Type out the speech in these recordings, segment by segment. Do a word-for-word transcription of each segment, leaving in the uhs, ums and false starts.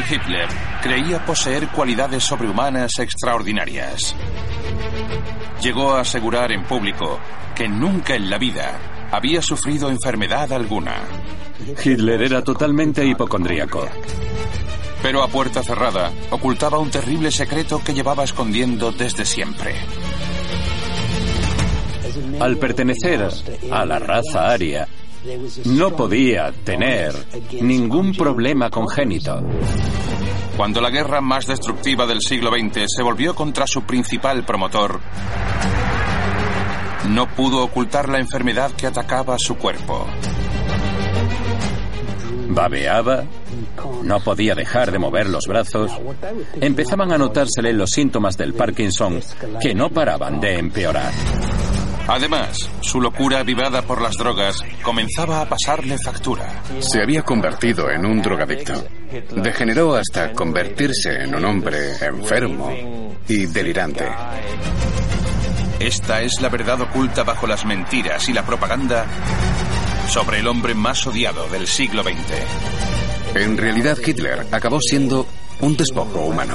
Adolf Hitler creía poseer cualidades sobrehumanas extraordinarias. Llegó a asegurar en público que nunca en la vida había sufrido enfermedad alguna. Hitler era totalmente hipocondríaco. Pero a puerta cerrada ocultaba un terrible secreto que llevaba escondiendo desde siempre. Al pertenecer a la raza aria, no podía tener ningún problema congénito. Cuando la guerra más destructiva del siglo veinte se volvió contra su principal promotor, no pudo ocultar la enfermedad que atacaba su cuerpo. Babeaba, no podía dejar de mover los brazos, empezaban a notársele los síntomas del Parkinson que no paraban de empeorar. Además, su locura avivada por las drogas comenzaba a pasarle factura. Se había convertido en un drogadicto. Degeneró hasta convertirse en un hombre enfermo y delirante. Esta es la verdad oculta bajo las mentiras y la propaganda sobre el hombre más odiado del siglo veinte. En realidad, Hitler acabó siendo un despojo humano.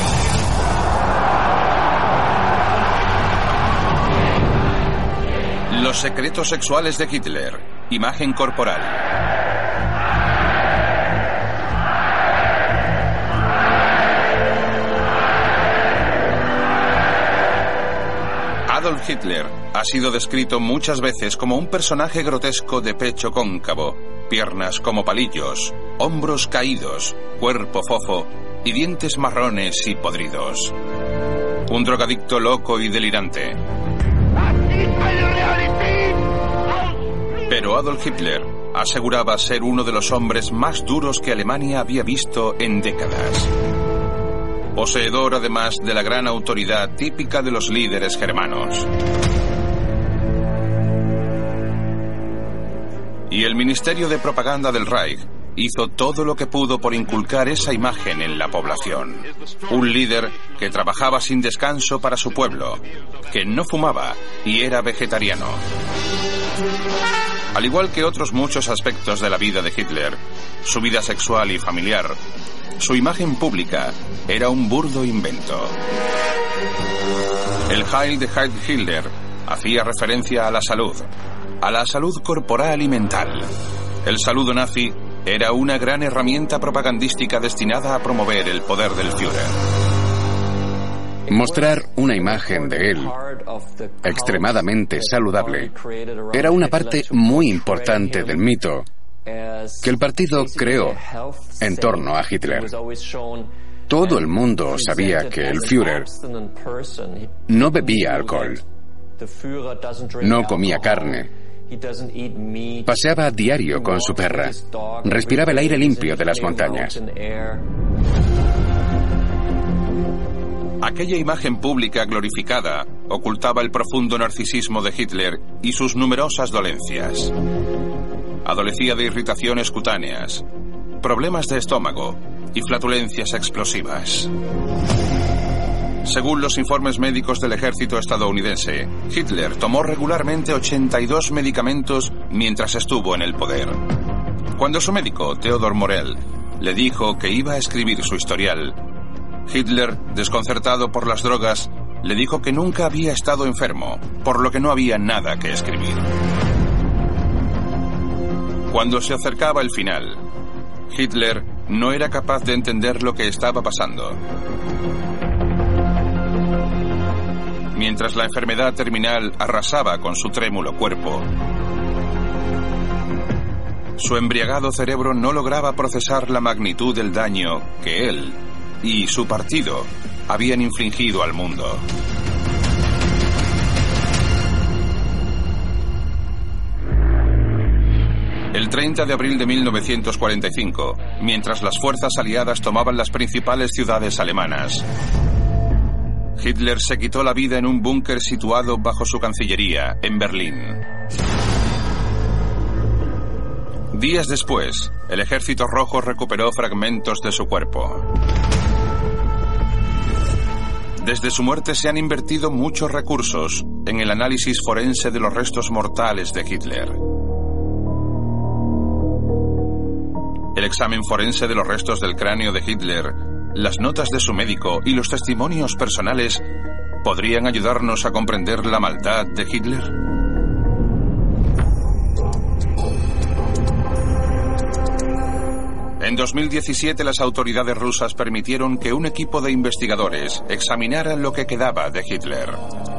Los secretos sexuales de Hitler. Imagen corporal. Adolf Hitler ha sido descrito muchas veces como un personaje grotesco de pecho cóncavo, piernas como palillos, hombros caídos, cuerpo fofo y dientes marrones y podridos. Un drogadicto loco y delirante. Pero Adolf Hitler aseguraba ser uno de los hombres más duros que Alemania había visto en décadas. Poseedor además de la gran autoridad típica de los líderes germanos. Y el Ministerio de Propaganda del Reich hizo todo lo que pudo por inculcar esa imagen en la población. Un líder que trabajaba sin descanso para su pueblo, que no fumaba y era vegetariano. Al igual que otros muchos aspectos de la vida de Hitler, su vida sexual y familiar, su imagen pública era un burdo invento. El Heil de Heil Hitler hacía referencia a la salud, a la salud corporal y mental. El saludo nazi era una gran herramienta propagandística destinada a promover el poder del Führer. Mostrar una imagen de él extremadamente saludable era una parte muy importante del mito que el partido creó en torno a Hitler. Todo el mundo sabía que el Führer no bebía alcohol, no comía carne, paseaba a diario con su perra, respiraba el aire limpio de las montañas. Aquella imagen pública glorificada ocultaba el profundo narcisismo de Hitler y sus numerosas dolencias. Adolecía de irritaciones cutáneas, problemas de estómago y flatulencias explosivas. Según los informes médicos del ejército estadounidense, Hitler tomó regularmente ochenta y dos medicamentos mientras estuvo en el poder. Cuando su médico, Theodor Morell, le dijo que iba a escribir su historial, Hitler, desconcertado por las drogas, le dijo que nunca había estado enfermo, por lo que no había nada que escribir. Cuando se acercaba el final, Hitler no era capaz de entender lo que estaba pasando. Mientras la enfermedad terminal arrasaba con su trémulo cuerpo, su embriagado cerebro no lograba procesar la magnitud del daño que él y su partido habían infligido al mundo. El treinta de abril de mil novecientos cuarenta y cinco, mientras las fuerzas aliadas tomaban las principales ciudades alemanas, Hitler se quitó la vida en un búnker situado bajo su cancillería, en Berlín. Días después, el Ejército Rojo recuperó fragmentos de su cuerpo. Desde su muerte se han invertido muchos recursos en el análisis forense de los restos mortales de Hitler. El examen forense de los restos del cráneo de Hitler, las notas de su médico y los testimonios personales podrían ayudarnos a comprender la maldad de Hitler. En dos mil diecisiete, las autoridades rusas permitieron que un equipo de investigadores examinara lo que quedaba de Hitler.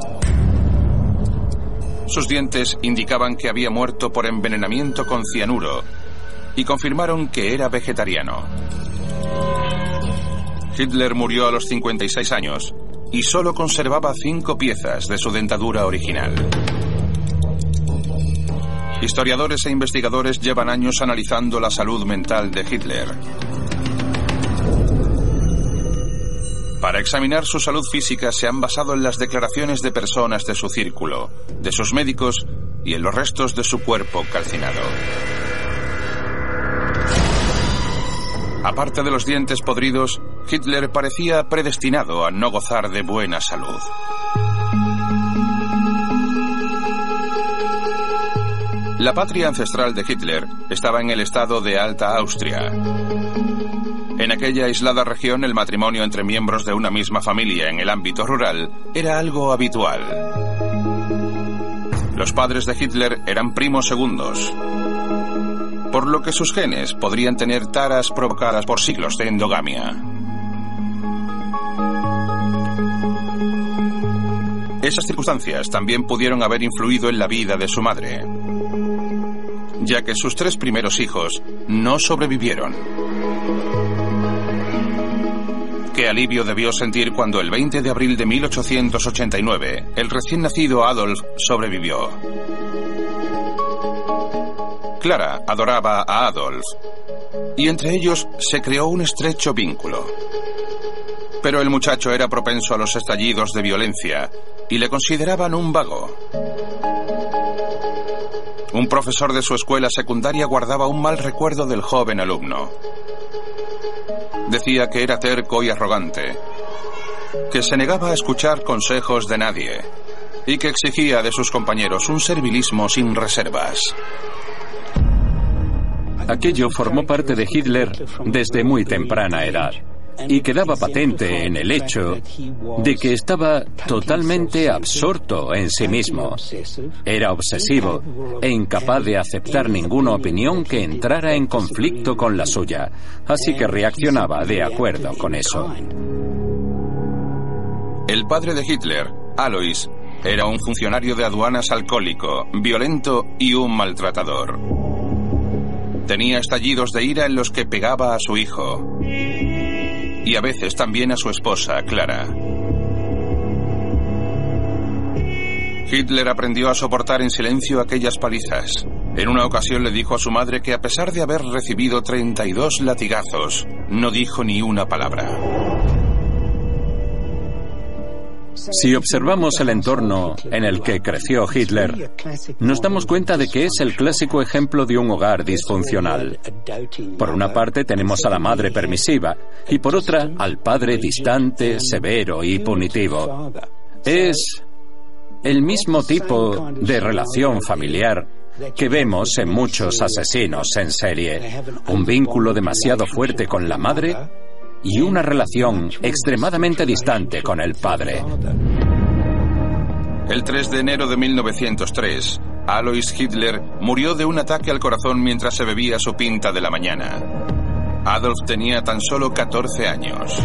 Sus dientes indicaban que había muerto por envenenamiento con cianuro y confirmaron que era vegetariano. Hitler murió a los cincuenta y seis años y solo conservaba cinco piezas de su dentadura original. Historiadores e investigadores llevan años analizando la salud mental de Hitler. Para examinar su salud física se han basado en las declaraciones de personas de su círculo, de sus médicos y en los restos de su cuerpo calcinado. Aparte de los dientes podridos, Hitler parecía predestinado a no gozar de buena salud. La patria ancestral de Hitler estaba en el estado de Alta Austria. En aquella aislada región, el matrimonio entre miembros de una misma familia en el ámbito rural era algo habitual. Los padres de Hitler eran primos segundos, por lo que sus genes podrían tener taras provocadas por siglos de endogamia. Esas circunstancias también pudieron haber influido en la vida de su madre, ya que sus tres primeros hijos no sobrevivieron. Qué alivio debió sentir cuando el veinte de abril de mil ochocientos ochenta y nueve el recién nacido Adolf sobrevivió. Clara adoraba a Adolf y entre ellos se creó un estrecho vínculo. Pero el muchacho era propenso a los estallidos de violencia y le consideraban un vago. Un profesor de su escuela secundaria guardaba un mal recuerdo del joven alumno. Decía que era terco y arrogante, que se negaba a escuchar consejos de nadie y que exigía de sus compañeros un servilismo sin reservas. Aquello formó parte de Hitler desde muy temprana edad y quedaba patente en el hecho de que estaba totalmente absorto en sí mismo. Era obsesivo e incapaz de aceptar ninguna opinión que entrara en conflicto con la suya, así que reaccionaba de acuerdo con eso. El padre de Hitler, Alois, era un funcionario de aduanas alcohólico, violento y un maltratador. Tenía estallidos de ira en los que pegaba a su hijo y a veces también a su esposa, Clara. Hitler aprendió a soportar en silencio aquellas palizas. En una ocasión le dijo a su madre que a pesar de haber recibido treinta y dos latigazos, no dijo ni una palabra. Si observamos el entorno en el que creció Hitler, nos damos cuenta de que es el clásico ejemplo de un hogar disfuncional. Por una parte tenemos a la madre permisiva y por otra al padre distante, severo y punitivo. Es el mismo tipo de relación familiar que vemos en muchos asesinos en serie. Un vínculo demasiado fuerte con la madre y una relación extremadamente distante con el padre. El tres de enero de mil novecientos tres, Alois Hitler murió de un ataque al corazón mientras se bebía su pinta de la mañana. Adolf tenía tan solo catorce años.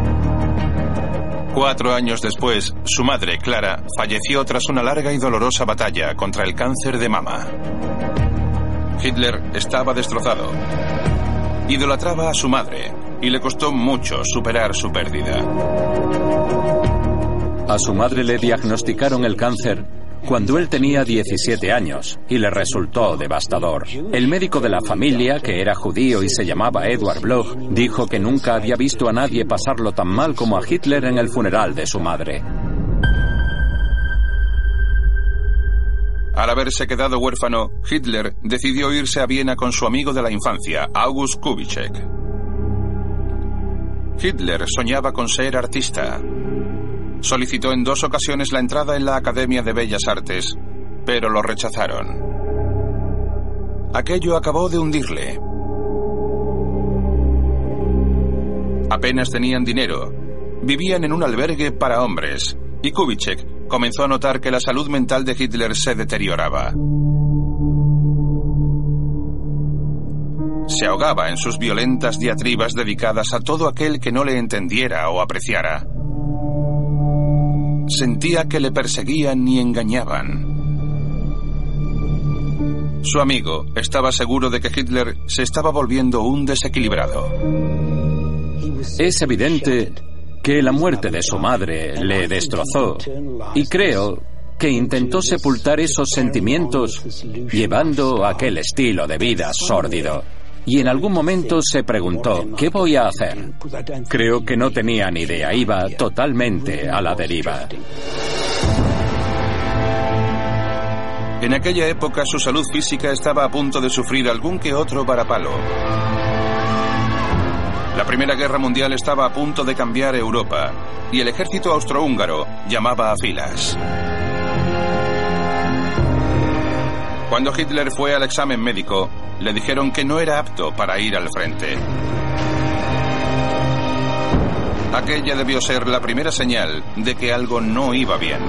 Cuatro años después, su madre, Clara, falleció tras una larga y dolorosa batalla contra el cáncer de mama. Hitler estaba destrozado. Idolatraba a su madre y le costó mucho superar su pérdida. A su madre le diagnosticaron el cáncer cuando él tenía diecisiete años y le resultó devastador. El médico de la familia, que era judío y se llamaba Edward Bloch, dijo que nunca había visto a nadie pasarlo tan mal como a Hitler en el funeral de su madre. Al haberse quedado huérfano, Hitler decidió irse a Viena con su amigo de la infancia, August Kubitschek. Hitler soñaba con ser artista. Solicitó en dos ocasiones la entrada en la Academia de Bellas Artes, pero lo rechazaron. Aquello acabó de hundirle. Apenas tenían dinero. Vivían en un albergue para hombres. Y Kubitschek comenzó a notar que la salud mental de Hitler se deterioraba. Se ahogaba en sus violentas diatribas dedicadas a todo aquel que no le entendiera o apreciara. Sentía que le perseguían y engañaban. Su amigo estaba seguro de que Hitler se estaba volviendo un desequilibrado. Es evidente que la muerte de su madre le destrozó y creo que intentó sepultar esos sentimientos llevando aquel estilo de vida sórdido. Y en algún momento se preguntó, ¿qué voy a hacer? Creo que no tenía ni idea, iba totalmente a la deriva. En aquella época su salud física estaba a punto de sufrir algún que otro varapalo. La Primera Guerra Mundial estaba a punto de cambiar Europa y el ejército austrohúngaro llamaba a filas. Cuando Hitler fue al examen médico, le dijeron que no era apto para ir al frente. Aquella debió ser la primera señal de que algo no iba bien.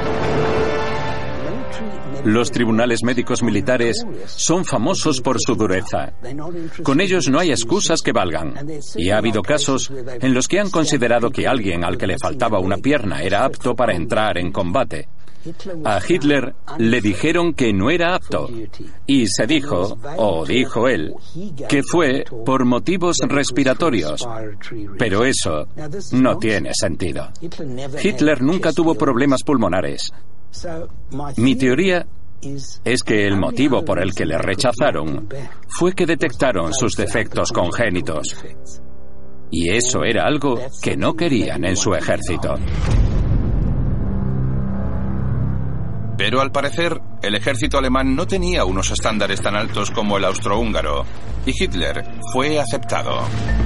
Los tribunales médicos militares son famosos por su dureza. Con ellos no hay excusas que valgan. Y ha habido casos en los que han considerado que alguien al que le faltaba una pierna era apto para entrar en combate. A Hitler le dijeron que no era apto. Y se dijo, o dijo él, que fue por motivos respiratorios. Pero eso no tiene sentido. Hitler nunca tuvo problemas pulmonares. Mi teoría es que el motivo por el que le rechazaron fue que detectaron sus defectos congénitos. Y eso era algo que no querían en su ejército. Pero al parecer, el ejército alemán no tenía unos estándares tan altos como el austrohúngaro, y Hitler fue aceptado.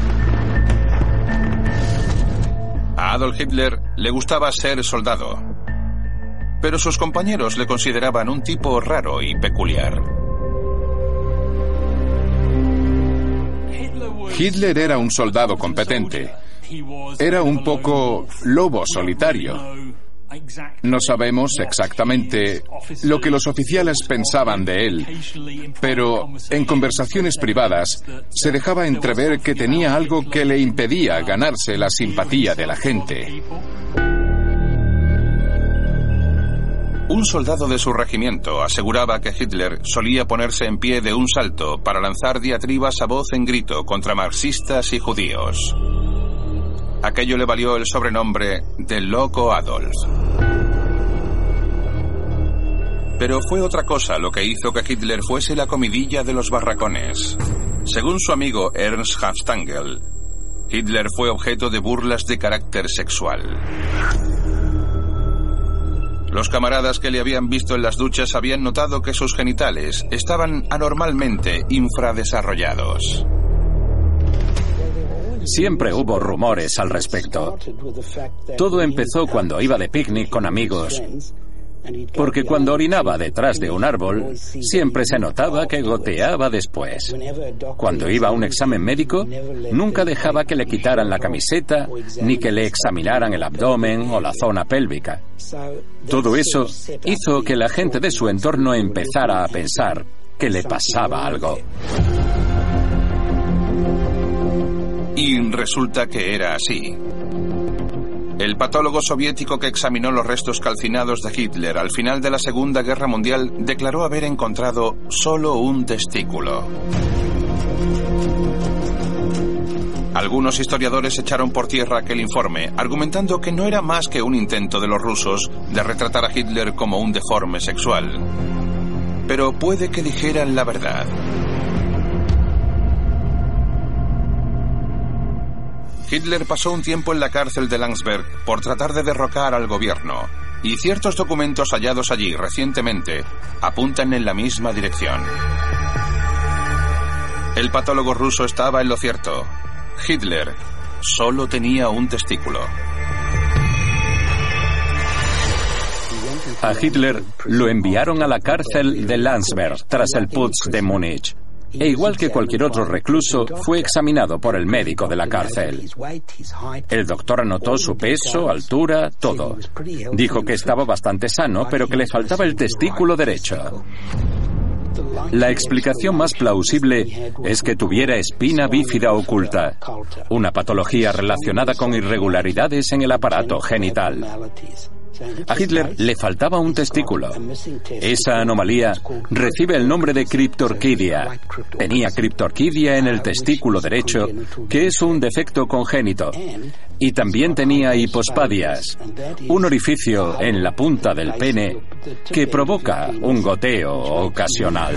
A Adolf Hitler le gustaba ser soldado, pero sus compañeros le consideraban un tipo raro y peculiar. Hitler era un soldado competente. Era un poco lobo solitario. No sabemos exactamente lo que los oficiales pensaban de él, pero en conversaciones privadas se dejaba entrever que tenía algo que le impedía ganarse la simpatía de la gente. Un soldado de su regimiento aseguraba que Hitler solía ponerse en pie de un salto para lanzar diatribas a voz en grito contra marxistas y judíos. Aquello le valió el sobrenombre de Loco Adolf. Pero fue otra cosa lo que hizo que Hitler fuese la comidilla de los barracones. Según su amigo Ernst Hanfstaengl, Hitler fue objeto de burlas de carácter sexual. Los camaradas que le habían visto en las duchas habían notado que sus genitales estaban anormalmente infradesarrollados. Siempre hubo rumores al respecto. Todo empezó cuando iba de picnic con amigos, porque cuando orinaba detrás de un árbol, siempre se notaba que goteaba después. Cuando iba a un examen médico, nunca dejaba que le quitaran la camiseta, ni que le examinaran el abdomen o la zona pélvica. Todo eso hizo que la gente de su entorno empezara a pensar que le pasaba algo. Y resulta que era así. El patólogo soviético que examinó los restos calcinados de Hitler al final de la Segunda Guerra Mundial declaró haber encontrado solo un testículo. Algunos historiadores echaron por tierra aquel informe, argumentando que no era más que un intento de los rusos de retratar a Hitler como un deforme sexual. Pero puede que dijeran la verdad. Hitler pasó un tiempo en la cárcel de Landsberg por tratar de derrocar al gobierno, y ciertos documentos hallados allí recientemente apuntan en la misma dirección. El patólogo ruso estaba en lo cierto. Hitler solo tenía un testículo. A Hitler lo enviaron a la cárcel de Landsberg tras el Putsch de Múnich. e igual que cualquier otro recluso, fue examinado por el médico de la cárcel. El doctor anotó su peso, altura, todo. Dijo que estaba bastante sano, pero que le faltaba el testículo derecho. La explicación más plausible es que tuviera espina bífida oculta, una patología relacionada con irregularidades en el aparato genital. A Hitler le faltaba un testículo. Esa anomalía recibe el nombre de criptorquidia. Tenía criptorquidia en el testículo derecho, que es un defecto congénito. Y también tenía hipospadias, un orificio en la punta del pene que provoca un goteo ocasional.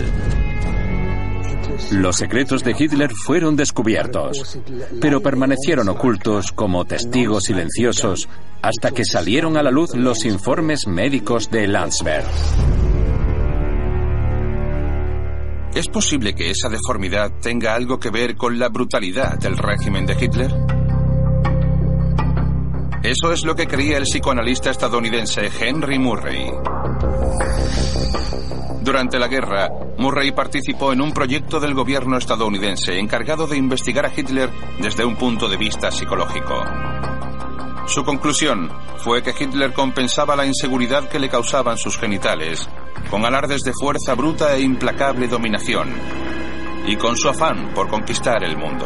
Los secretos de Hitler fueron descubiertos, pero permanecieron ocultos como testigos silenciosos hasta que salieron a la luz los informes médicos de Landsberg. ¿Es posible que esa deformidad tenga algo que ver con la brutalidad del régimen de Hitler? Eso es lo que creía el psicoanalista estadounidense Henry Murray. Durante la guerra, Murray participó en un proyecto del gobierno estadounidense encargado de investigar a Hitler desde un punto de vista psicológico. Su conclusión fue que Hitler compensaba la inseguridad que le causaban sus genitales con alardes de fuerza bruta e implacable dominación y con su afán por conquistar el mundo.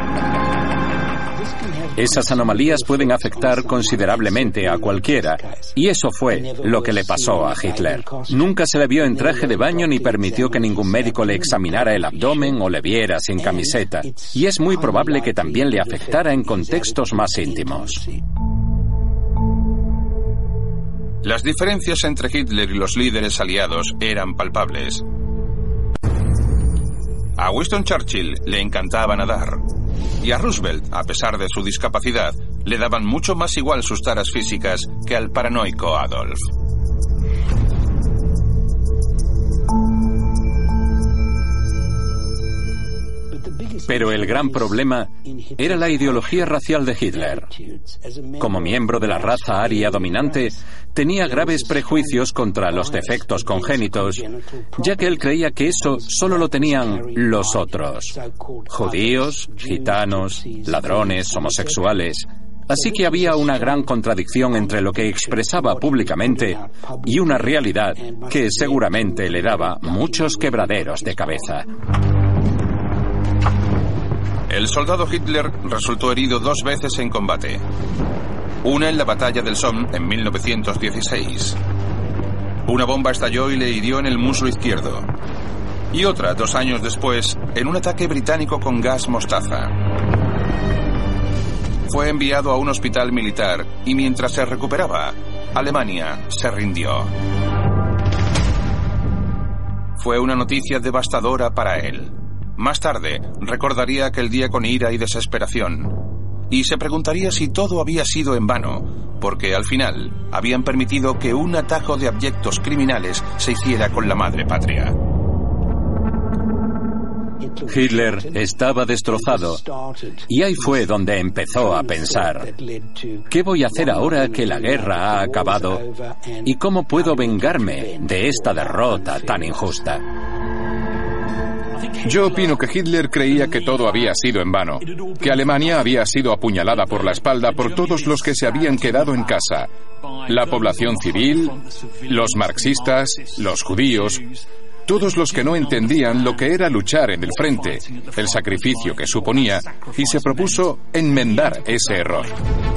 Esas anomalías pueden afectar considerablemente a cualquiera, y eso fue lo que le pasó a Hitler. Nunca se le vio en traje de baño ni permitió que ningún médico le examinara el abdomen o le viera sin camiseta, y es muy probable que también le afectara en contextos más íntimos. Las diferencias entre Hitler y los líderes aliados eran palpables. A Winston Churchill le encantaba nadar. Y a Roosevelt, a pesar de su discapacidad, le daban mucho más igual sus taras físicas que al paranoico Adolf. Pero el gran problema era la ideología racial de Hitler. Como miembro de la raza aria dominante, tenía graves prejuicios contra los defectos congénitos, ya que él creía que eso solo lo tenían los otros: judíos, gitanos, ladrones, homosexuales. Así que había una gran contradicción entre lo que expresaba públicamente y una realidad que seguramente le daba muchos quebraderos de cabeza. El soldado Hitler resultó herido dos veces en combate. Una en la batalla del Somme en mil novecientos dieciséis. Una bomba estalló y le hirió en el muslo izquierdo. Y otra, dos años después, en un ataque británico con gas mostaza. Fue enviado a un hospital militar y mientras se recuperaba, Alemania se rindió. Fue una noticia devastadora para él. Más tarde, recordaría aquel día con ira y desesperación, y se preguntaría si todo había sido en vano, porque al final habían permitido que un atajo de abyectos criminales se hiciera con la madre patria. Hitler estaba destrozado, y ahí fue donde empezó a pensar: ¿qué voy a hacer ahora que la guerra ha acabado? ¿Y cómo puedo vengarme de esta derrota tan injusta? Yo opino que Hitler creía que todo había sido en vano, que Alemania había sido apuñalada por la espalda por todos los que se habían quedado en casa: la población civil, los marxistas, los judíos, todos los que no entendían lo que era luchar en el frente, el sacrificio que suponía, y se propuso enmendar ese error.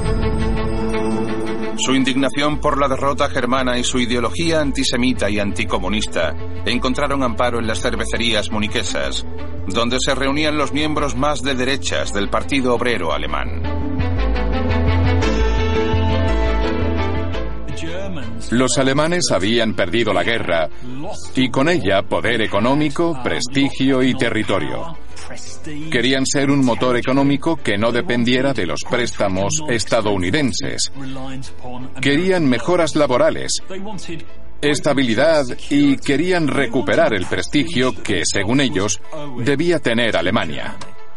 Su indignación por la derrota germana y su ideología antisemita y anticomunista encontraron amparo en las cervecerías muniquesas, donde se reunían los miembros más de derechas del Partido Obrero Alemán. Los alemanes habían perdido la guerra y con ella poder económico, prestigio y territorio. Querían ser un motor económico que no dependiera de los préstamos estadounidenses. Querían mejoras laborales, estabilidad y querían recuperar el prestigio que, según ellos, debía tener Alemania.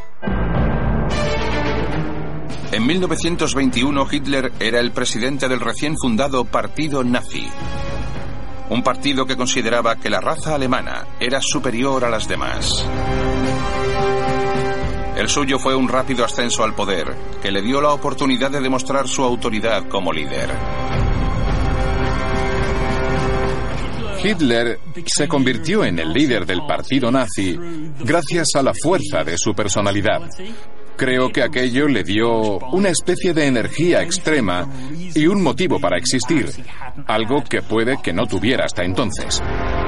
En mil novecientos veintiuno, Hitler era el presidente del recién fundado Partido Nazi. Un partido que consideraba que la raza alemana era superior a las demás. El suyo fue un rápido ascenso al poder, que le dio la oportunidad de demostrar su autoridad como líder. Hitler se convirtió en el líder del partido nazi gracias a la fuerza de su personalidad. Creo que aquello le dio una especie de energía extrema y un motivo para existir, algo que puede que no tuviera hasta entonces.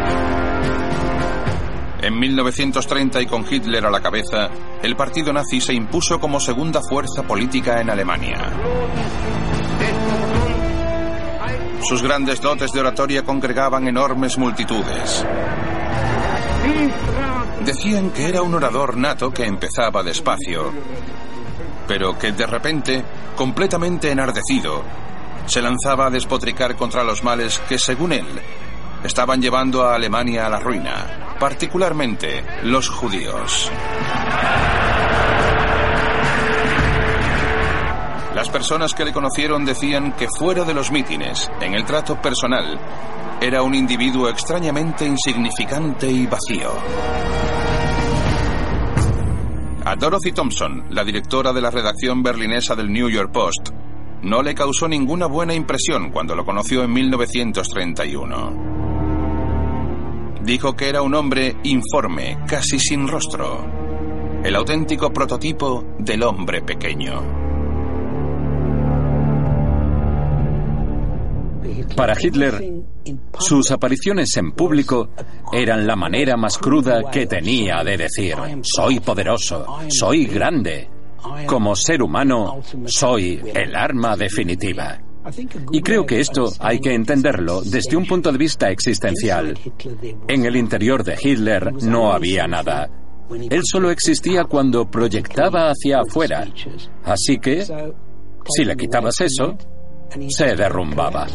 En mil novecientos treinta, y con Hitler a la cabeza, el partido nazi se impuso como segunda fuerza política en Alemania. Sus grandes dotes de oratoria congregaban enormes multitudes. Decían que era un orador nato que empezaba despacio, pero que de repente, completamente enardecido, se lanzaba a despotricar contra los males que, según él, estaban llevando a Alemania a la ruina, particularmente los judíos. Las personas que le conocieron decían que fuera de los mítines, en el trato personal, era un individuo extrañamente insignificante y vacío. A Dorothy Thompson, la directora de la redacción berlinesa del New York Post, no le causó ninguna buena impresión cuando lo conoció en mil novecientos treinta y uno. Dijo que era un hombre informe, casi sin rostro, el auténtico prototipo del hombre pequeño. Para Hitler, sus apariciones en público eran la manera más cruda que tenía de decir: soy poderoso, soy grande. Como ser humano, soy el arma definitiva. Y creo que esto hay que entenderlo desde un punto de vista existencial. En el interior de Hitler no había nada. Él solo existía cuando proyectaba hacia afuera. Así que, si le quitabas eso, se derrumbaba.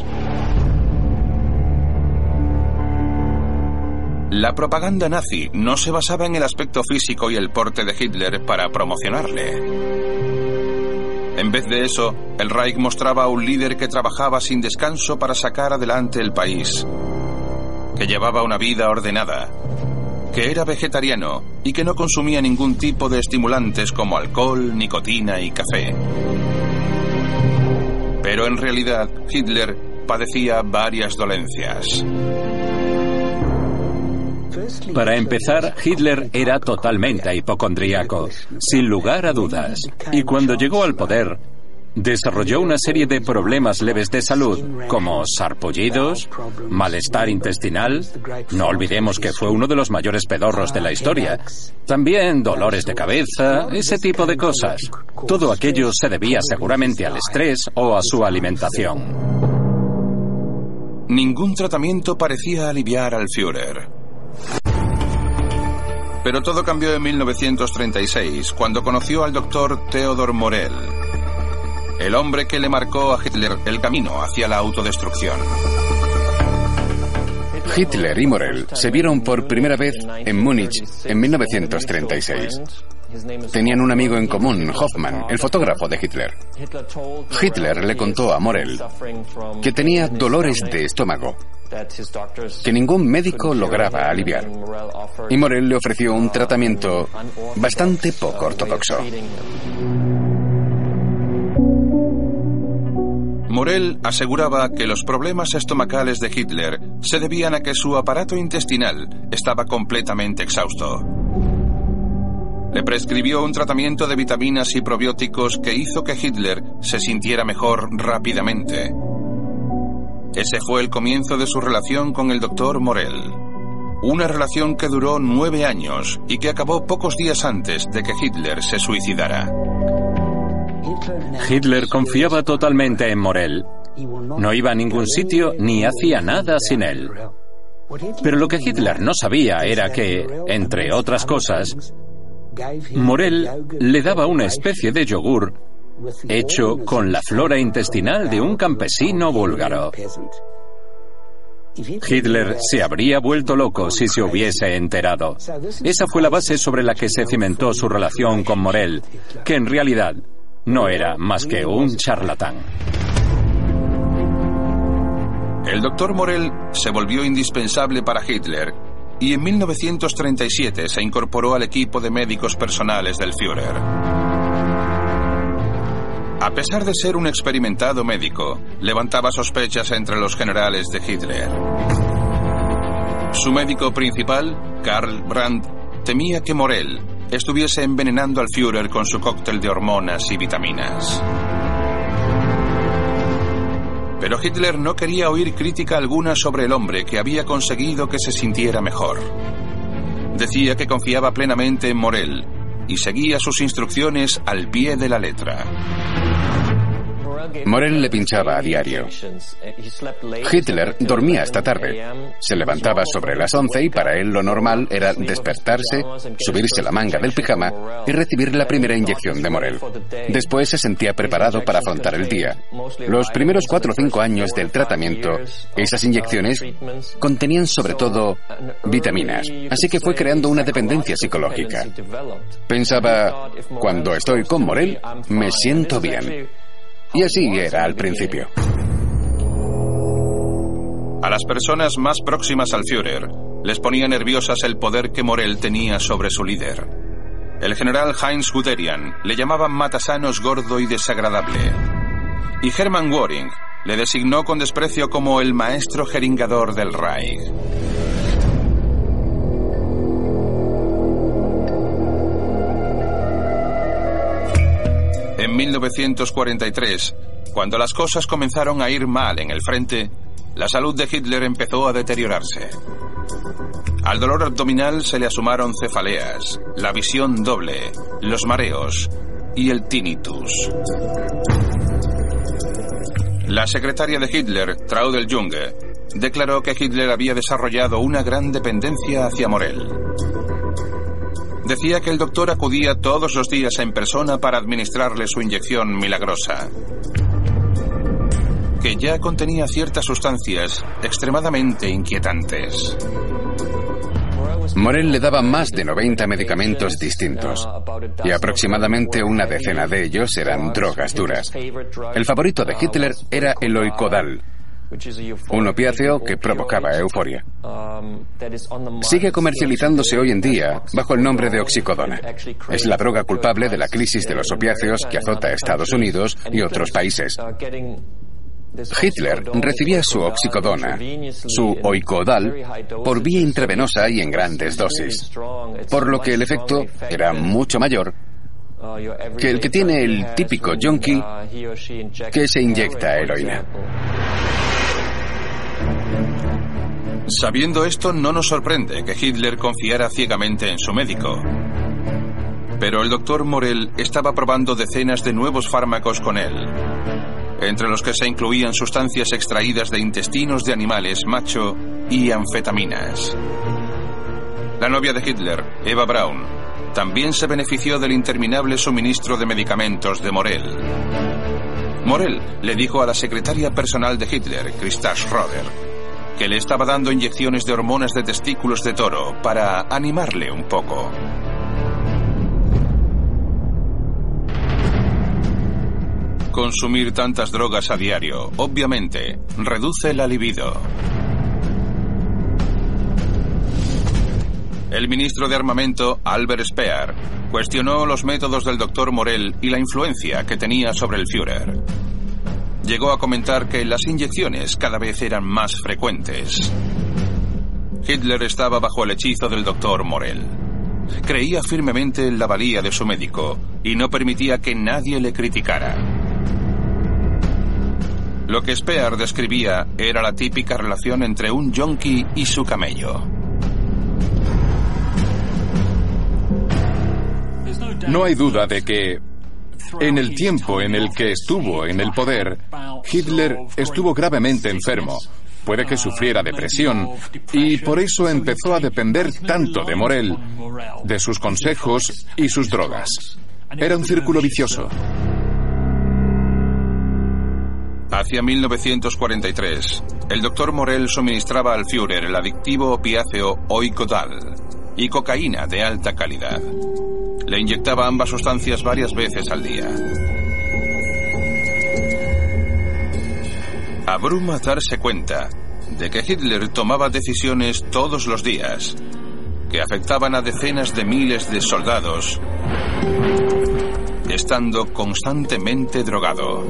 La propaganda nazi no se basaba en el aspecto físico y el porte de Hitler para promocionarle. En vez de eso, el Reich mostraba a un líder que trabajaba sin descanso para sacar adelante el país, que llevaba una vida ordenada, que era vegetariano y que no consumía ningún tipo de estimulantes como alcohol, nicotina y café. Pero en realidad, Hitler padecía varias dolencias. Para empezar, Hitler era totalmente hipocondríaco, sin lugar a dudas. Y cuando llegó al poder, desarrolló una serie de problemas leves de salud, como sarpullidos, malestar intestinal. No olvidemos que fue uno de los mayores pedorros de la historia. También dolores de cabeza, ese tipo de cosas. Todo aquello se debía seguramente al estrés o a su alimentación. Ningún tratamiento parecía aliviar al Führer. Pero todo cambió en mil novecientos treinta y seis, cuando conoció al doctor Theodor Morell, el hombre que le marcó a Hitler el camino hacia la autodestrucción. Hitler y Morell se vieron por primera vez en Múnich en mil novecientos treinta y seis. Tenían un amigo en común, Hoffmann, el fotógrafo de Hitler. Hitler le contó a Morell que tenía dolores de estómago que ningún médico lograba aliviar. Y Morell le ofreció un tratamiento bastante poco ortodoxo. Morell aseguraba que los problemas estomacales de Hitler se debían a que su aparato intestinal estaba completamente exhausto. Le prescribió un tratamiento de vitaminas y probióticos que hizo que Hitler se sintiera mejor rápidamente. Ese fue el comienzo de su relación con el doctor Morell. Una relación que duró nueve años y que acabó pocos días antes de que Hitler se suicidara. Hitler confiaba totalmente en Morell. No iba a ningún sitio ni hacía nada sin él. Pero lo que Hitler no sabía era que, entre otras cosas, Morell le daba una especie de yogur hecho con la flora intestinal de un campesino búlgaro. Hitler se habría vuelto loco si se hubiese enterado. Esa fue la base sobre la que se cimentó su relación con Morell, que en realidad no era más que un charlatán. El doctor Morell se volvió indispensable para Hitler y en mil novecientos treinta y siete se incorporó al equipo de médicos personales del Führer. A pesar de ser un experimentado médico, levantaba sospechas entre los generales de Hitler. Su médico principal, Karl Brandt, temía que Morell estuviese envenenando al Führer con su cóctel de hormonas y vitaminas. Pero Hitler no quería oír crítica alguna sobre el hombre que había conseguido que se sintiera mejor. Decía que confiaba plenamente en Morell y seguía sus instrucciones al pie de la letra. Morell le pinchaba a diario. Hitler dormía hasta tarde. Se levantaba sobre las once y para él lo normal era despertarse, subirse la manga del pijama y recibir la primera inyección de Morell. Después se sentía preparado para afrontar el día. Los primeros cuatro o cinco años del tratamiento, esas inyecciones contenían sobre todo vitaminas, así que fue creando una dependencia psicológica. Pensaba, cuando estoy con Morell, me siento bien. Y así era al principio. A las personas más próximas al Führer les ponía nerviosas el poder que Morell tenía sobre su líder. El general Heinz Guderian le llamaba matasanos gordo y desagradable. Y Hermann Göring le designó con desprecio como el maestro jeringador del Reich. En mil novecientos cuarenta y tres, cuando las cosas comenzaron a ir mal en el frente, la salud de Hitler empezó a deteriorarse. Al dolor abdominal se le asumaron cefaleas, la visión doble, los mareos y el tinnitus. La secretaria de Hitler, Traudl Junge, declaró que Hitler había desarrollado una gran dependencia hacia Morell. Decía que el doctor acudía todos los días en persona para administrarle su inyección milagrosa, que ya contenía ciertas sustancias extremadamente inquietantes. Morell le daba más de noventa medicamentos distintos, y aproximadamente una decena de ellos eran drogas duras. El favorito de Hitler era el Oikodal, un opiáceo que provocaba euforia. Sigue comercializándose hoy en día bajo el nombre de oxicodona. Es la droga culpable de la crisis de los opiáceos que azota a Estados Unidos y otros países. Hitler recibía su oxicodona, su Oikodal, por vía intravenosa y en grandes dosis, por lo que el efecto era mucho mayor que el que tiene el típico yonki que se inyecta heroína. Sabiendo esto, no nos sorprende que Hitler confiara ciegamente en su médico. Pero el doctor Morell estaba probando decenas de nuevos fármacos con él, entre los que se incluían sustancias extraídas de intestinos de animales macho y anfetaminas. La novia de Hitler, Eva Braun, también se benefició del interminable suministro de medicamentos de Morell. Morell le dijo a la secretaria personal de Hitler, Christa Schroeder, que le estaba dando inyecciones de hormonas de testículos de toro para animarle un poco. Consumir tantas drogas a diario, obviamente, reduce la libido. El ministro de Armamento, Albert Speer, cuestionó los métodos del doctor Morell y la influencia que tenía sobre el Führer. Llegó a comentar que las inyecciones cada vez eran más frecuentes. Hitler estaba bajo el hechizo del doctor Morell. Creía firmemente en la valía de su médico y no permitía que nadie le criticara. Lo que Speer describía era la típica relación entre un yonki y su camello. No hay duda de que, en el tiempo en el que estuvo en el poder, Hitler estuvo gravemente enfermo. Puede que sufriera depresión y por eso empezó a depender tanto de Morell, de sus consejos y sus drogas. Era un círculo vicioso. Hacia mil novecientos cuarenta y tres, el doctor Morell suministraba al Führer el adictivo opiáceo Oikodal y cocaína de alta calidad. Le inyectaba ambas sustancias varias veces al día. Abruma darse cuenta de que Hitler tomaba decisiones todos los días que afectaban a decenas de miles de soldados, estando constantemente drogado.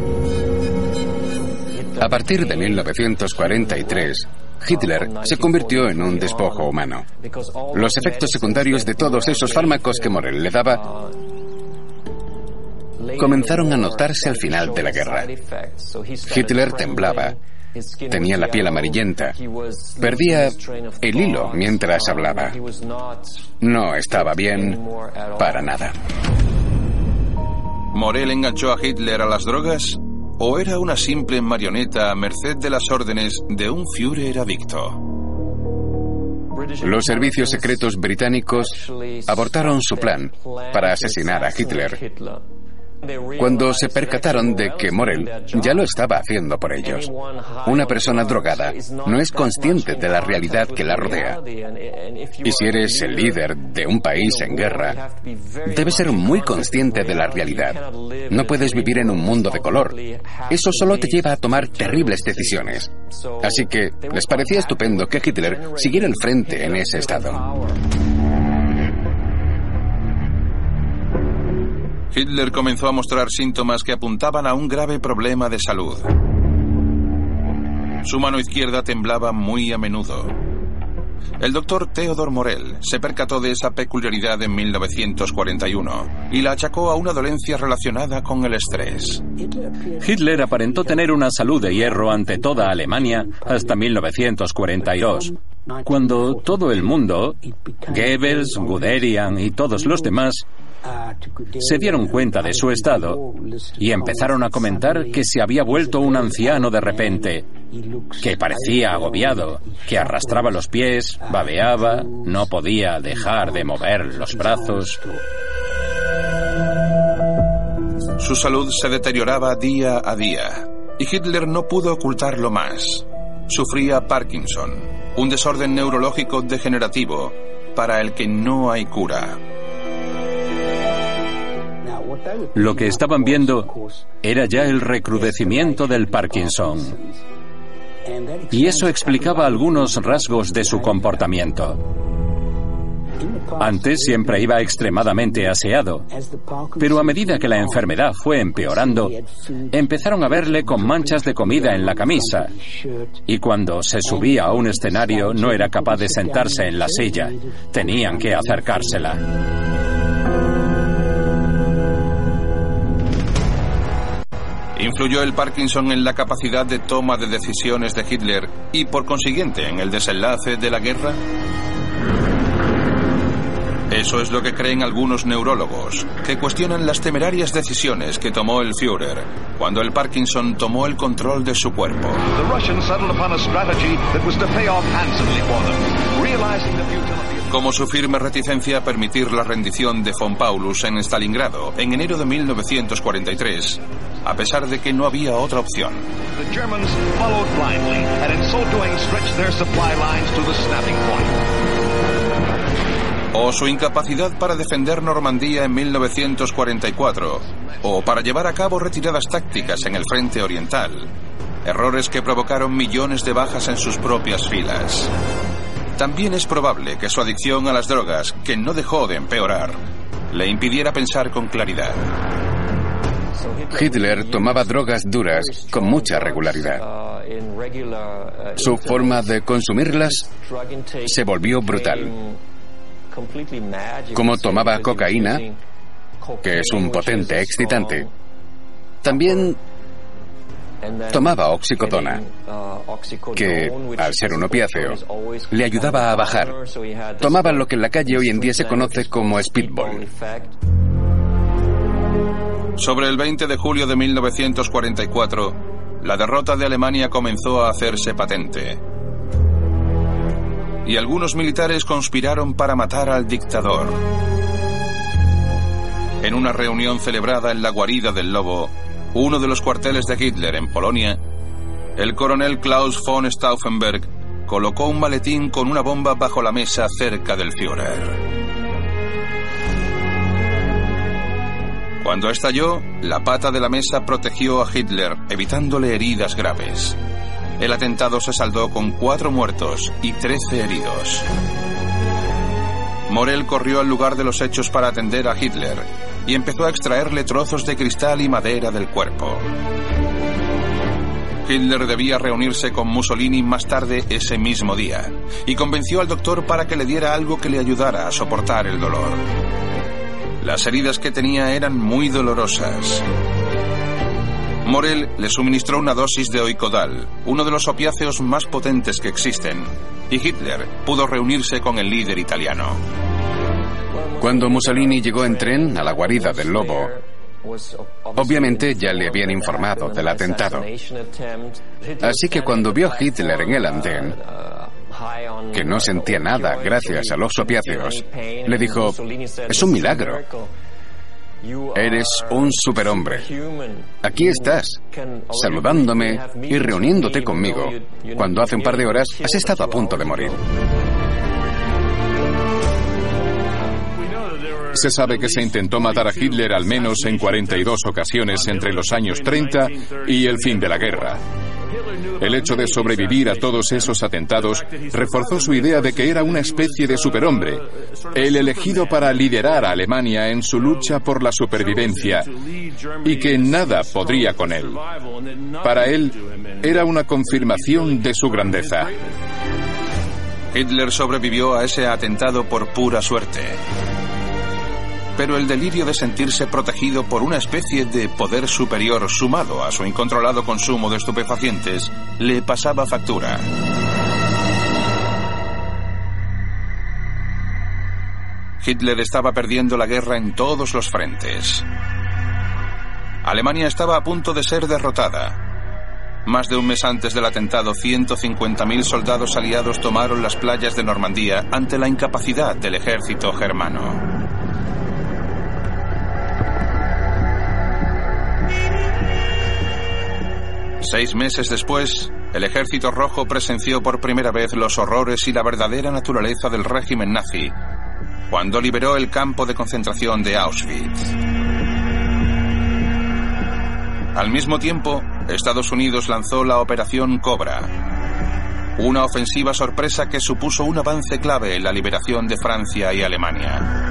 A partir de mil novecientos cuarenta y tres, Hitler se convirtió en un despojo humano. Los efectos secundarios de todos esos fármacos que Morell le daba comenzaron a notarse al final de la guerra. Hitler temblaba, tenía la piel amarillenta, perdía el hilo mientras hablaba. No estaba bien para nada. ¿Morell enganchó a Hitler a las drogas? ¿O era una simple marioneta a merced de las órdenes de un Führer adicto? Los servicios secretos británicos abortaron su plan para asesinar a Hitler cuando se percataron de que Morell ya lo estaba haciendo por ellos. Una persona drogada no es consciente de la realidad que la rodea. Y si eres el líder de un país en guerra, debes ser muy consciente de la realidad. No puedes vivir en un mundo de color. Eso solo te lleva a tomar terribles decisiones. Así que les parecía estupendo que Hitler siguiera al frente en ese estado. Hitler comenzó a mostrar síntomas que apuntaban a un grave problema de salud. Su mano izquierda temblaba muy a menudo. El doctor Theodor Morell se percató de esa peculiaridad en mil novecientos cuarenta y uno y la achacó a una dolencia relacionada con el estrés. Hitler aparentó tener una salud de hierro ante toda Alemania hasta mil novecientos cuarenta y dos, cuando todo el mundo, Goebbels, Guderian y todos los demás, se dieron cuenta de su estado y empezaron a comentar que se había vuelto un anciano de repente, que parecía agobiado, que arrastraba los pies, babeaba, no podía dejar de mover los brazos. Su salud se deterioraba día a día y Hitler no pudo ocultarlo más. Sufría Parkinson, un desorden neurológico degenerativo para el que no hay cura. Lo que estaban viendo era ya el recrudecimiento del Parkinson. Y eso explicaba algunos rasgos de su comportamiento. Antes siempre iba extremadamente aseado, pero a medida que la enfermedad fue empeorando, empezaron a verle con manchas de comida en la camisa, y cuando se subía a un escenario no era capaz de sentarse en la silla, tenían que acercársela. ¿Influyó el Parkinson en la capacidad de toma de decisiones de Hitler y, por consiguiente, en el desenlace de la guerra? Eso es lo que creen algunos neurólogos, que cuestionan las temerarias decisiones que tomó el Führer cuando el Parkinson tomó el control de su cuerpo. Como su firme reticencia a permitir la rendición de von Paulus en Stalingrado en enero de mil novecientos cuarenta y tres, a pesar de que no había otra opción. O su incapacidad para defender Normandía en mil novecientos cuarenta y cuatro, o para llevar a cabo retiradas tácticas en el frente oriental, errores que provocaron millones de bajas en sus propias filas. También es probable que su adicción a las drogas, que no dejó de empeorar, le impidiera pensar con claridad. Hitler tomaba drogas duras con mucha regularidad. Su forma de consumirlas se volvió brutal. Como tomaba cocaína, que es un potente excitante, también tomaba oxicodona, que, al ser un opiáceo, le ayudaba a bajar. Tomaba lo que en la calle hoy en día se conoce como speedball. Sobre el veinte de julio de mil novecientos cuarenta y cuatro, la derrota de Alemania comenzó a hacerse patente. Y algunos militares conspiraron para matar al dictador. En una reunión celebrada en la guarida del Lobo, uno de los cuarteles de Hitler en Polonia, el coronel Klaus von Stauffenberg colocó un maletín con una bomba bajo la mesa cerca del Führer. Cuando estalló, la pata de la mesa protegió a Hitler, evitándole heridas graves. El atentado se saldó con cuatro muertos y trece heridos. Morell corrió al lugar de los hechos para atender a Hitler y empezó a extraerle trozos de cristal y madera del cuerpo. Hitler debía reunirse con Mussolini más tarde ese mismo día y convenció al doctor para que le diera algo que le ayudara a soportar el dolor. Las heridas que tenía eran muy dolorosas. Morell le suministró una dosis de Oicodal, uno de los opiáceos más potentes que existen, y Hitler pudo reunirse con el líder italiano. Cuando Mussolini llegó en tren a la guarida del lobo, obviamente ya le habían informado del atentado. Así que cuando vio a Hitler en el andén, que no sentía nada gracias a los opiáceos, le dijo: «Es un milagro. Eres un superhombre. Aquí estás, saludándome y reuniéndote conmigo, cuando hace un par de horas has estado a punto de morir». Se sabe que se intentó matar a Hitler al menos en cuarenta y dos ocasiones entre los años treinta y el fin de la guerra. El hecho de sobrevivir a todos esos atentados reforzó su idea de que era una especie de superhombre, el elegido para liderar a Alemania en su lucha por la supervivencia, y que nada podría con él. Para él, era una confirmación de su grandeza. Hitler sobrevivió a ese atentado por pura suerte. Pero el delirio de sentirse protegido por una especie de poder superior sumado a su incontrolado consumo de estupefacientes le pasaba factura. Hitler estaba perdiendo la guerra en todos los frentes. Alemania estaba a punto de ser derrotada. Más de un mes antes del atentado, ciento cincuenta mil soldados aliados tomaron las playas de Normandía ante la incapacidad del ejército germano. Seis meses después, el Ejército Rojo presenció por primera vez los horrores y la verdadera naturaleza del régimen nazi, cuando liberó el campo de concentración de Auschwitz. Al mismo tiempo, Estados Unidos lanzó la Operación Cobra, una ofensiva sorpresa que supuso un avance clave en la liberación de Francia y Alemania.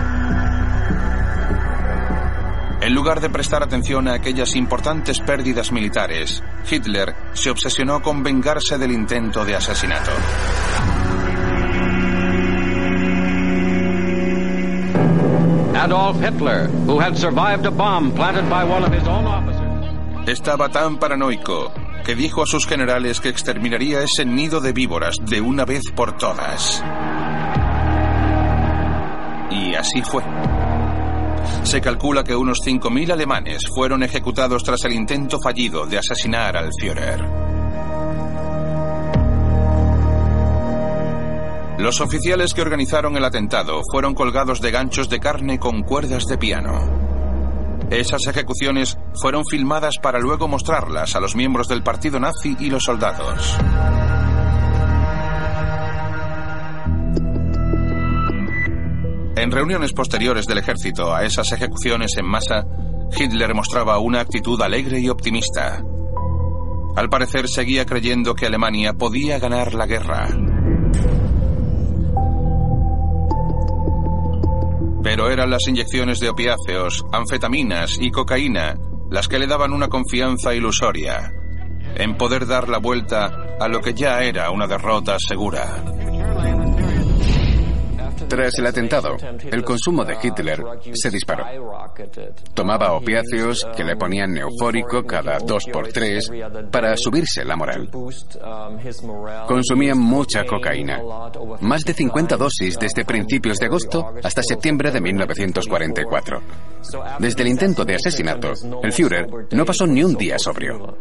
En lugar de prestar atención a aquellas importantes pérdidas militares, Hitler se obsesionó con vengarse del intento de asesinato. Adolf Hitler, who had survived a bomb planted by one of his own officers. Estaba tan paranoico que dijo a sus generales que exterminaría ese nido de víboras de una vez por todas. Y así fue. Se calcula que unos cinco mil alemanes fueron ejecutados tras el intento fallido de asesinar al Führer. Los oficiales que organizaron el atentado fueron colgados de ganchos de carne con cuerdas de piano. Esas ejecuciones fueron filmadas para luego mostrarlas a los miembros del partido nazi y los soldados. En reuniones posteriores del ejército a esas ejecuciones en masa, Hitler mostraba una actitud alegre y optimista. Al parecer seguía creyendo que Alemania podía ganar la guerra. Pero eran las inyecciones de opiáceos, anfetaminas y cocaína las que le daban una confianza ilusoria en poder dar la vuelta a lo que ya era una derrota segura. Tras el atentado, el consumo de Hitler se disparó. Tomaba opiáceos que le ponían eufórico cada dos por tres para subirse la moral. Consumía mucha cocaína, más de cincuenta dosis desde principios de agosto hasta septiembre de mil novecientos cuarenta y cuatro. Desde el intento de asesinato, el Führer no pasó ni un día sobrio.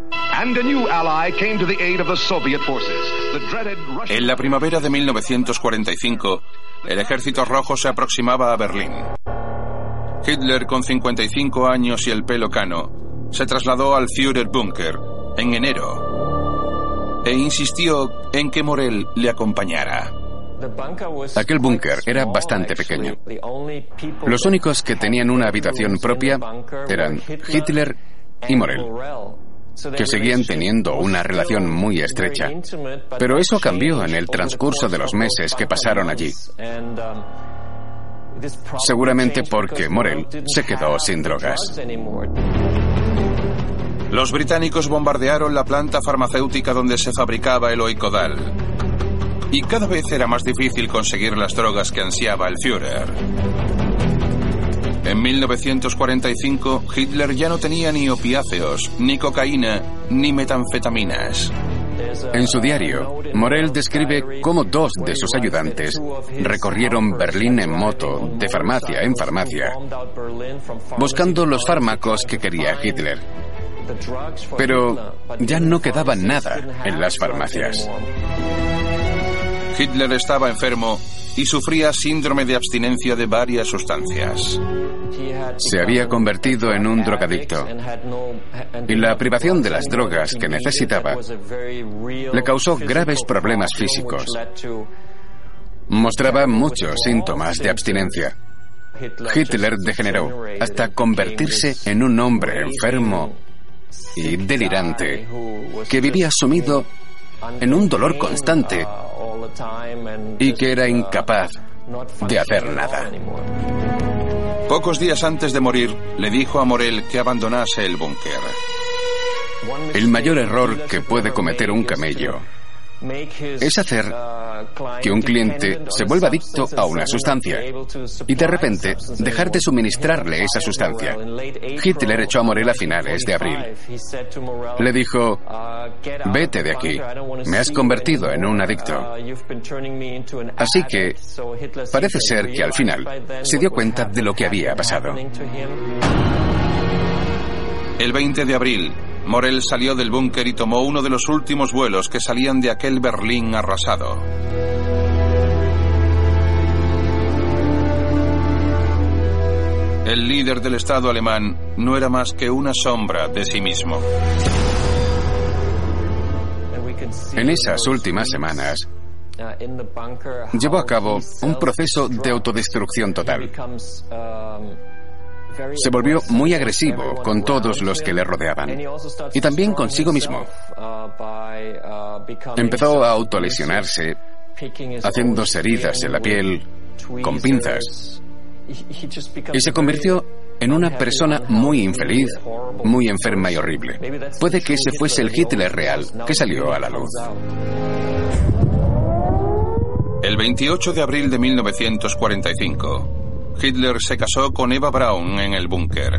En la primavera de mil novecientos cuarenta y cinco, el Ejército Rojo se aproximaba a Berlín. Hitler, con cincuenta y cinco años y el pelo cano, se trasladó al Führerbunker en enero e insistió en que Morell le acompañara. Aquel búnker era bastante pequeño. Los únicos que tenían una habitación propia eran Hitler y Morell. que seguían teniendo una relación muy estrecha. Pero eso cambió en el transcurso de los meses que pasaron allí. Seguramente porque Morell se quedó sin drogas. Los británicos bombardearon la planta farmacéutica donde se fabricaba el Oikodal. Y cada vez era más difícil conseguir las drogas que ansiaba el Führer. En mil novecientos cuarenta y cinco, Hitler ya no tenía ni opiáceos, ni cocaína, ni metanfetaminas. En su diario, Morell describe cómo dos de sus ayudantes recorrieron Berlín en moto, de farmacia en farmacia, buscando los fármacos que quería Hitler. Pero ya no quedaba nada en las farmacias. Hitler estaba enfermo y sufría síndrome de abstinencia de varias sustancias. Se había convertido en un drogadicto y la privación de las drogas que necesitaba le causó graves problemas físicos. Mostraba muchos síntomas de abstinencia. Hitler degeneró hasta convertirse en un hombre enfermo y delirante que vivía sumido en un dolor constante y que era incapaz de hacer nada. Pocos días antes de morir, le dijo a Morell que abandonase el búnker. El mayor error que puede cometer un camello es hacer que un cliente se vuelva adicto a una sustancia y de repente dejar de suministrarle esa sustancia. Hitler echó a Morell a finales de abril. Le dijo: vete de aquí, me has convertido en un adicto. Así que parece ser que al final se dio cuenta de lo que había pasado. El veinte de abril, Morell salió del búnker y tomó uno de los últimos vuelos que salían de aquel Berlín arrasado. El líder del Estado alemán no era más que una sombra de sí mismo. En esas últimas semanas, llevó a cabo un proceso de autodestrucción total. Se volvió muy agresivo con todos los que le rodeaban y también consigo mismo. Empezó a autolesionarse, haciéndose heridas en la piel con pinzas, y se convirtió en una persona muy infeliz, muy enferma y horrible. Puede que ese fuese el Hitler real que salió a la luz. El veintiocho de abril de mil novecientos cuarenta y cinco, Hitler se casó con Eva Braun en el búnker.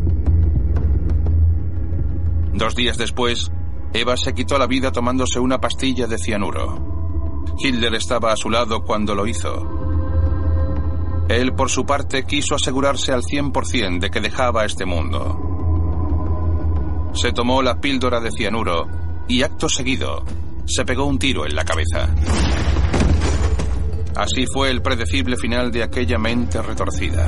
Dos días después, Eva se quitó la vida tomándose una pastilla de cianuro. Hitler estaba a su lado cuando lo hizo. Él, por su parte, quiso asegurarse al cien por ciento de que dejaba este mundo. Se tomó la píldora de cianuro y, acto seguido, se pegó un tiro en la cabeza. Así fue el predecible final de aquella mente retorcida.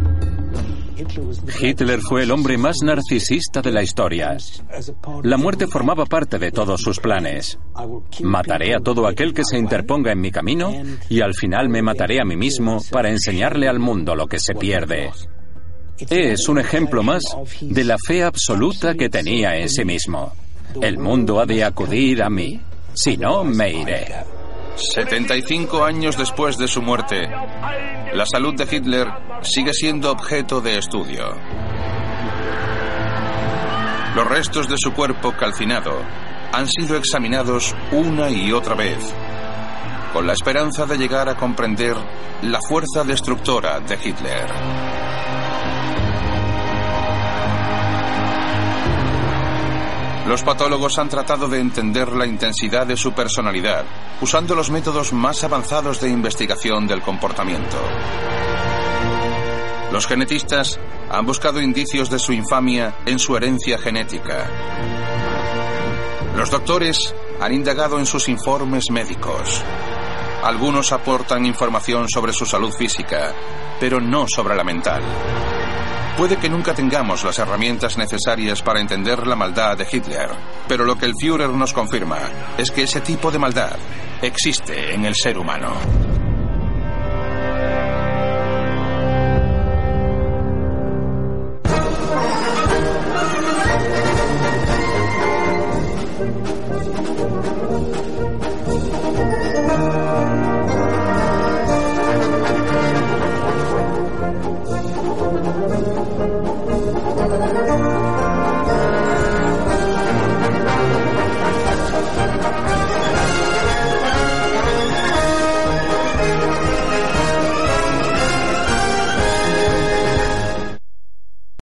Hitler fue el hombre más narcisista de la historia. La muerte formaba parte de todos sus planes. Mataré a todo aquel que se interponga en mi camino y al final me mataré a mí mismo para enseñarle al mundo lo que se pierde. Es un ejemplo más de la fe absoluta que tenía en sí mismo. El mundo ha de acudir a mí, si no me iré. setenta y cinco años después de su muerte, la salud de Hitler sigue siendo objeto de estudio. Los restos de su cuerpo calcinado han sido examinados una y otra vez, con la esperanza de llegar a comprender la fuerza destructora de Hitler. Los patólogos han tratado de entender la intensidad de su personalidad, usando los métodos más avanzados de investigación del comportamiento. Los genetistas han buscado indicios de su infamia en su herencia genética. Los doctores han indagado en sus informes médicos. Algunos aportan información sobre su salud física, pero no sobre la mental. Puede que nunca tengamos las herramientas necesarias para entender la maldad de Hitler, pero lo que el Führer nos confirma es que ese tipo de maldad existe en el ser humano.